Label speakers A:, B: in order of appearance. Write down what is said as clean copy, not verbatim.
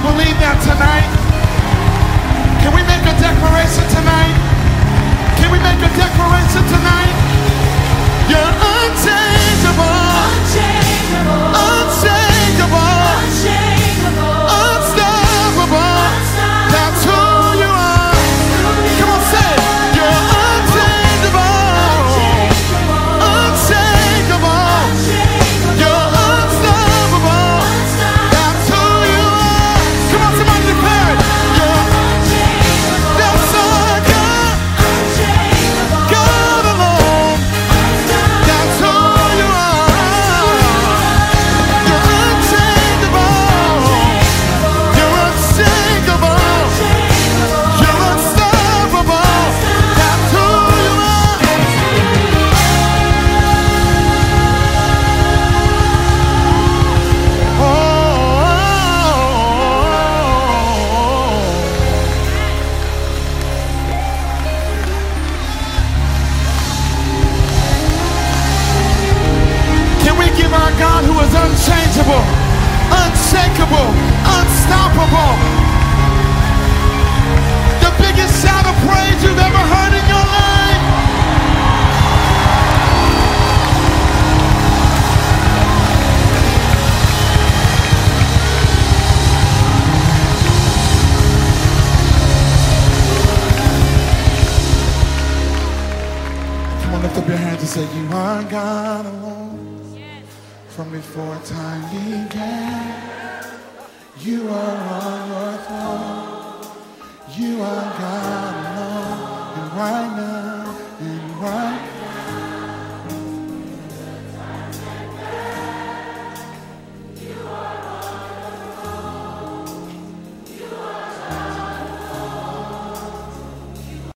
A: believe that tonight? Can we make a declaration tonight? Can we make a declaration tonight? You're unchangeable, unchangeable, unchangeable, unchangeable, unstoppable. That's who you are. Come on, say it. You're unchangeable, unshakable. You're unstoppable. That's who you are. Come on, somebody declare it. You're that's our God. God alone. That's who you are. You're unchangeable. You're unshakable. You're unstoppable. That's who you are. Can we give our God, who is unchangeable, unshakable, unstoppable, the biggest shout of praise you've ever heard in your life? Come on, lift up your hands and say, you are God alone. From before time began, you are on your throne. You are God alone, and right now